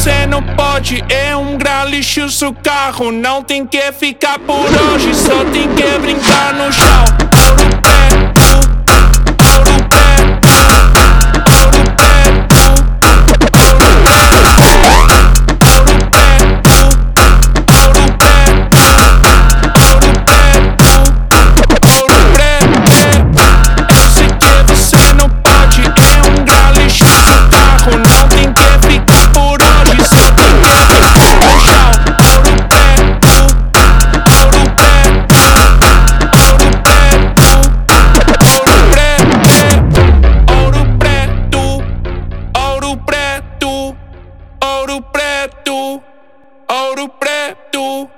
você não pode. É um grau, lixo o seu carro. Não tem que ficar por hoje, só tem que brincar no chão. Ouro preto, ouro preto.